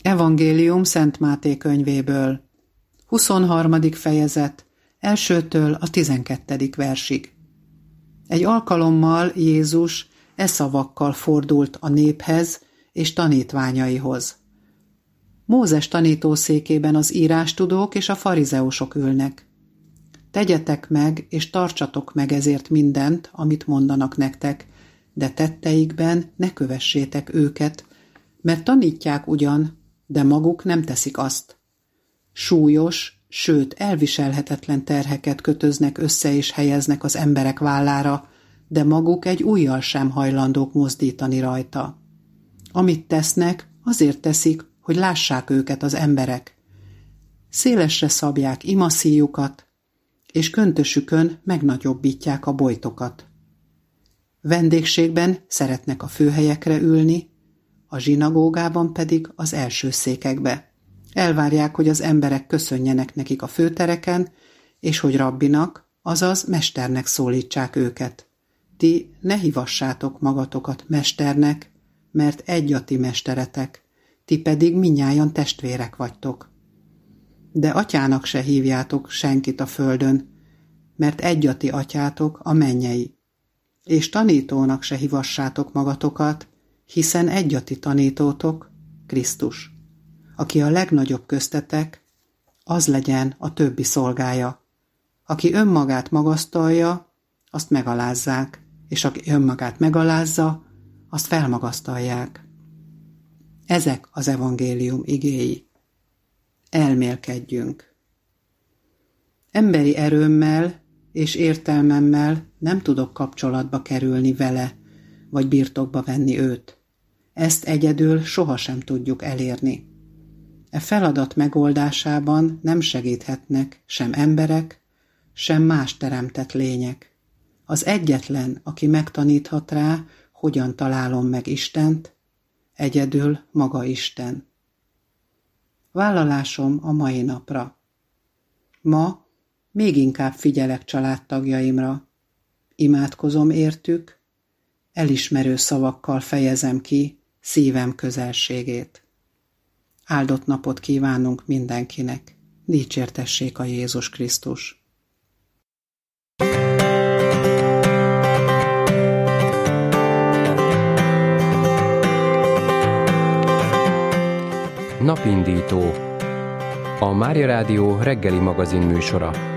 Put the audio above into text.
Evangélium Szent Máté könyvéből. 23. fejezet, 1-től a 12. versig. Egy alkalommal Jézus szavakkal fordult a néphez és tanítványaihoz. Mózes tanítószékében az írástudók és a farizeusok ülnek. Tegyetek meg és tartsatok meg ezért mindent, amit mondanak nektek, de tetteikben ne kövessétek őket, mert tanítják ugyan, de maguk nem teszik azt. Súlyos, sőt elviselhetetlen terheket kötöznek össze és helyeznek az emberek vállára, de maguk egy ujjal sem hajlandók mozdítani rajta. Amit tesznek, azért teszik, hogy lássák őket az emberek. Szélesre szabják imaszíjukat, és köntösükön megnagyobbítják a bojtokat. Vendégségben szeretnek a főhelyekre ülni, a zsinagógában pedig az első székekbe. Elvárják, hogy az emberek köszönjenek nekik a főtereken, és hogy rabbinak, azaz mesternek szólítsák őket. Ti ne hívassátok magatokat mesternek, mert egy a ti mesteretek, ti pedig mindnyájan testvérek vagytok. De atyának se hívjátok senkit a földön, mert egy a ti atyátok a mennyei. És tanítónak se hívassátok magatokat, hiszen egy a ti tanítótok, Krisztus. Aki a legnagyobb köztetek, az legyen a többi szolgája. Aki önmagát magasztalja, azt megalázzák, és aki önmagát megalázza, azt felmagasztalják. Ezek az evangélium igéi. Elmélkedjünk. Emberi erőmmel és értelmemmel nem tudok kapcsolatba kerülni vele, vagy birtokba venni őt. Ezt egyedül sohasem tudjuk elérni. E feladat megoldásában nem segíthetnek sem emberek, sem más teremtett lények. Az egyetlen, aki megtaníthat rá, hogyan találom meg Istent, egyedül maga Isten. Vállalásom a mai napra. Ma még inkább figyelek családtagjaimra, imádkozom értük, elismerő szavakkal fejezem ki szívem közelségét. Áldott napot kívánunk mindenkinek, dicsértessék a Jézus Krisztus. Napindító. A Mária Rádió reggeli magazin műsora.